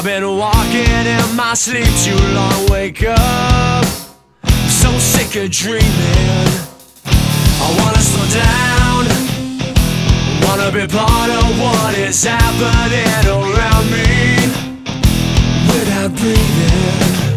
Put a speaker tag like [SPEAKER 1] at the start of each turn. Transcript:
[SPEAKER 1] I've been walking in my sleep too long. Wake up, so sick of dreaming. I wanna slow down, wanna be part of what is happening around me without breathing.